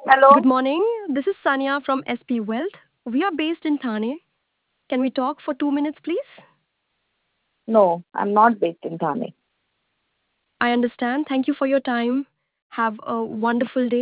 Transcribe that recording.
Hello? Good morning. This is Sanya from SP Wealth. We are based in Thane. Can we talk for 2 minutes, please? No, I'm not based in Thane. I understand. Thank you for your time. Have a wonderful day.